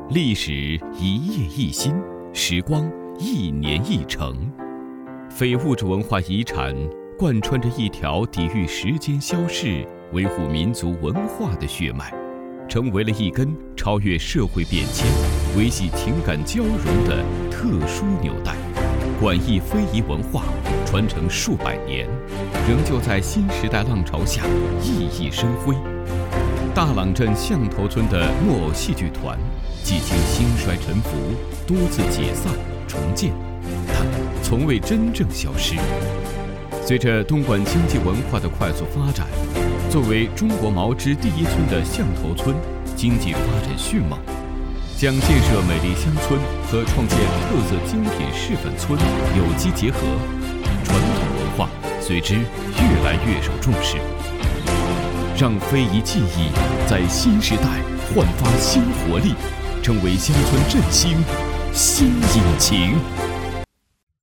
历史一夜一新，时光一年一城。非物质文化遗产贯穿着一条抵御时间消逝、维护民族文化的血脉，成为了一根超越社会变迁、维系情感交融的特殊纽带。馆驿非遗文化传承数百年，仍旧在新时代浪潮下熠熠生辉。大朗镇象头村的木偶戏剧团，几经兴衰沉浮，多次解散重建，但从未真正消失。随着东莞经济文化的快速发展，作为中国毛织第一村的象头村，经济发展迅猛，将建设美丽乡村和创建特色精品柿粉村有机结合，传统文化随之越来越受重视，让非遗技艺在新时代焕发新活力，成为乡村振兴新引擎。